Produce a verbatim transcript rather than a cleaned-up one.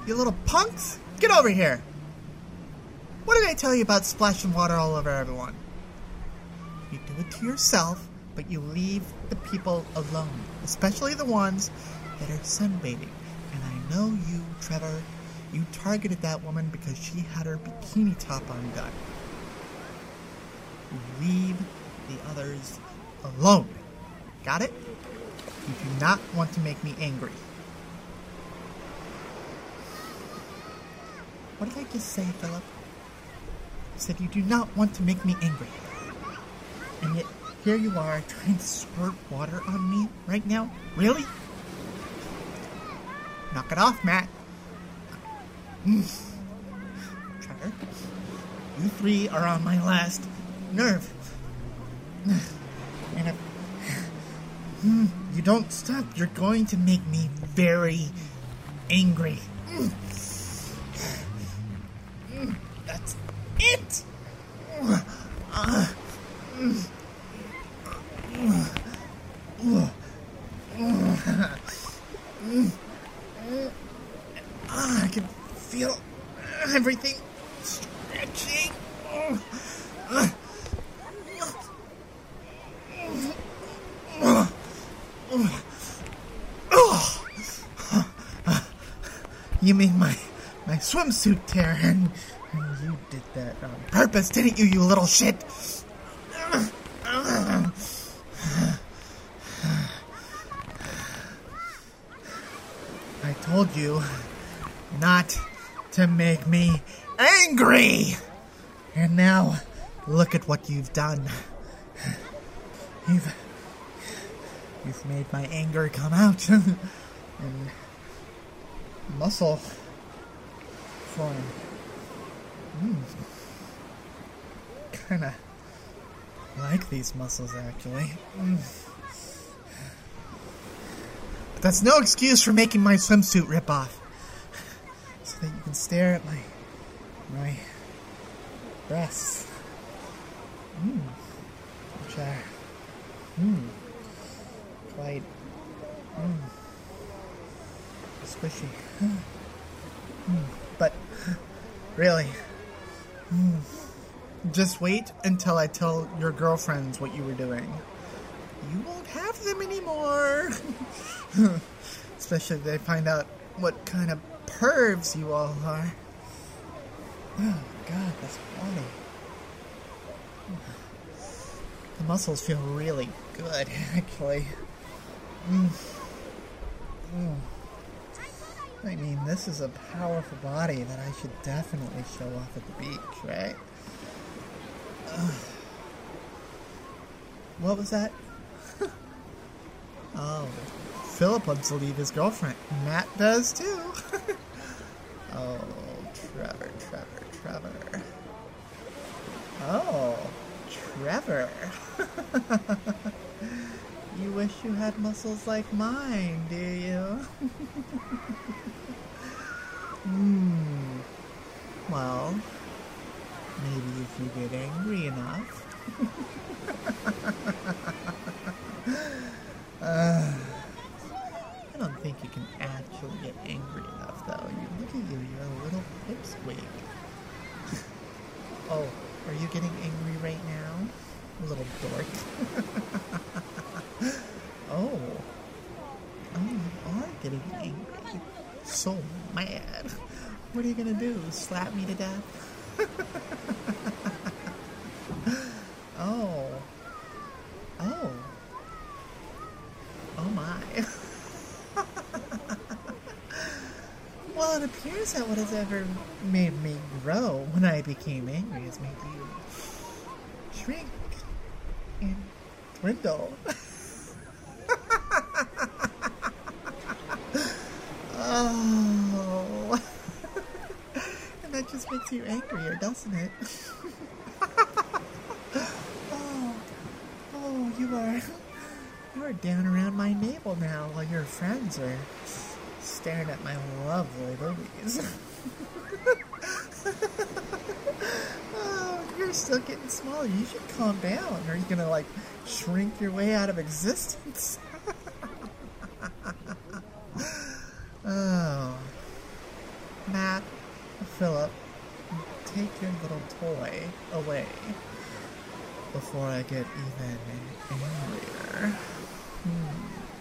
You little punks! Get over here! What did I tell you about splashing water all over everyone? You do it to yourself, but you leave the people alone, especially the ones that are sunbathing. And I know you, Trevor, you targeted that woman because she had her bikini top undone. You leave the others alone. Got it? You do not want to make me angry. What did I just say, Philip? I said you do not want to make me angry. And yet, here you are trying to squirt water on me right now? Really? Knock it off, Matt. Mm. Trevor, you three are on my last nerve. And if you don't stop, you're going to make me very angry. That's it! Uh, I can feel everything stretching. You mean my my swimsuit tear, and, and you did that on purpose, didn't you, you little shit? I told you not to make me angry! And now, look at what you've done. You've... You've made my anger come out. And muscle form. Mm. Kinda like these muscles, actually. Mm. But that's no excuse for making my swimsuit rip off. So that you can stare at my my breasts. Mm. Which are mm, quite mm, squishy. Mm. But really, mm, just wait until I tell your girlfriends what you were doing. You won't have them anymore. Especially if they find out what kind of pervs you all are. Oh, God, that's funny. The muscles feel really good, actually. Mm. Mm. I mean, this is a powerful body that I should definitely show off at the beach, right? Uh, what was that? Oh, Philip wants to leave his girlfriend. Matt does too. Oh, Trevor, Trevor, Trevor. Oh, Trevor. You wish you had muscles like mine, do you? Hmm. Well, maybe if you get angry enough. uh, I don't think you can actually get angry enough, though. You look at you, you're a little pipsqueak. Oh, are you getting angry right now? Little dork. Oh. Oh, you are getting angry. So mad. What are you gonna do? Slap me to death? Oh. Oh. Oh my. Well, it appears that what has ever made me grow when I became angry has made you shrink and dwindle. Oh. And that just makes you angrier, doesn't it? Oh. Oh, you are... You are down around my navel now while your friends are staring at my lovely boobies. Oh, you're still getting smaller. You should calm down. Are you gonna, like, shrink your way out of existence? Oh. Philip, take your little toy away before I get even angrier. Hmm.